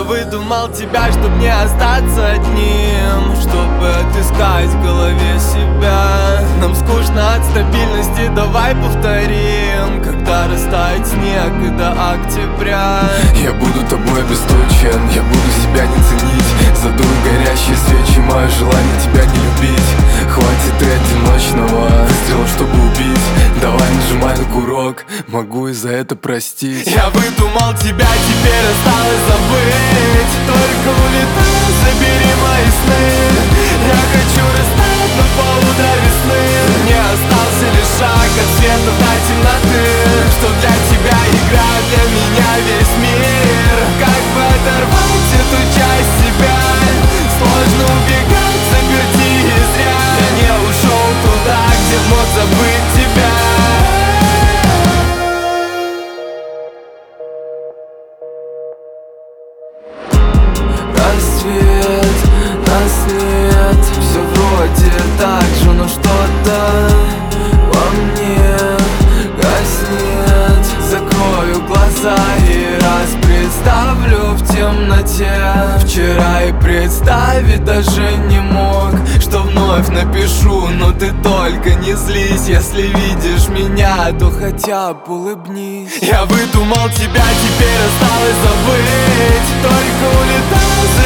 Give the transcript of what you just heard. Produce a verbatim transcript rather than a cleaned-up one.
выдумал тебя, чтоб не остаться одним, чтобы отыскать в голове себя. Нам скучно от стабильности, давай повторим, когда растает снег и до октября. Я буду тобой обесточен, я буду себя не ценить. Задую горящие свечи, мое желание тебя не любить. Хватит и одиночного выстрела, чтобы убить. Давай нажимай на курок, могу и за это простить. Я выдумал тебя, теперь осталось забыть. Только улетай, забери мои сны. Я хочу растать, но полудра весны. Мне остался лишь шаг от света до темноты. Что для тебя игра, для меня весь мир. Как бы оторвать эту часть себя? Сложно убегать, заперти и зря. Я не ушел туда, где мог забыть тебя. Рассвет, нас нет, все вроде так же, но что-то во мне гаснет. Закрою глаза и раз представлю в темноте. Вчера и представить даже не мог, что вновь напишу, но ты только не злись. Если видишь меня, то хотя бы улыбнись. Я выдумал тебя, теперь осталось забыть. Только улетай,